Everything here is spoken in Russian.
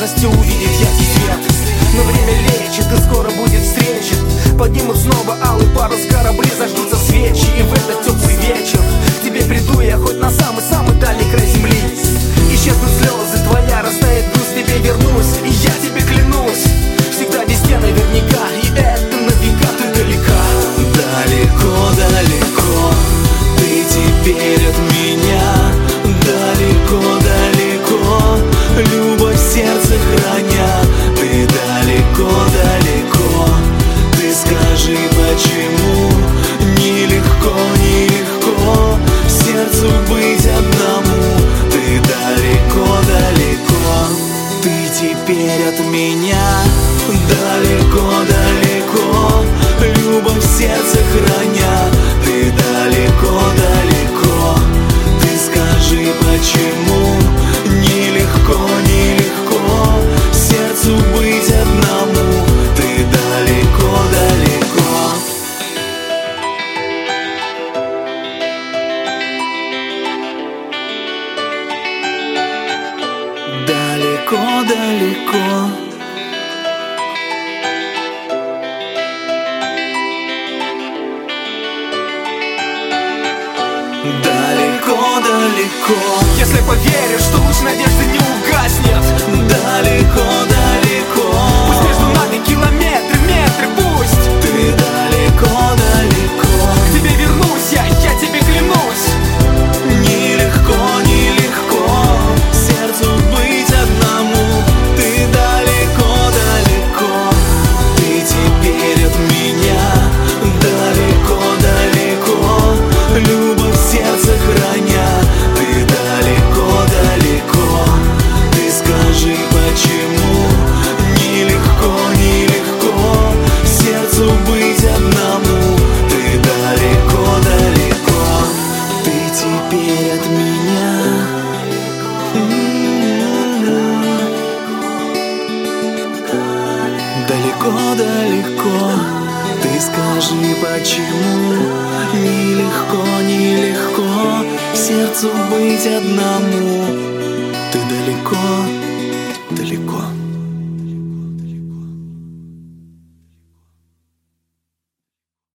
возможности увидеть яркий свет. Но время лечит, и скоро будет встреча. Поднимут снова алый парус корабли, зажгутся свечи. И в этот теплый вечер к тебе приду я хоть на самый-самый дальний край земли. Исчезнут слезы, твоя растает грусть, тебе вернусь. И я тебе клянусь, всегда везде наверняка. И это на века, ты далека. Далеко-далеко ты теперь от меня. Далеко-далеко любовь в сердце храня. Ты далеко-далеко. Ты скажи, почему нелегко, нелегко сердцу быть одному. Ты далеко-далеко. Ты теперь от меня. Далеко-далеко любовь в сердце храня. Ты далеко-далеко. Ты скажи, почему нелегко, нелегко сердцу быть одному. Ты далеко-далеко. Далеко-далеко. Далеко-далеко. Если поверишь, что луч надежды не угаснет. Далеко-далеко. Пусть между нами километры, метры, пусть. Ты далеко-далеко. К тебе вернусь я тебе клянусь. Нелегко, нелегко сердцу быть одному. Ты далеко-далеко. Ты теперь от меня. Далеко-далеко любовь в сердце храня. Ты далеко-далеко. Ты скажи, почему нелегко, нелегко сердцу быть одному. Ты далеко-далеко. Ты теперь от меня. Далеко-далеко. Ты скажи, почему нелегко, нелегко сердцу быть одному.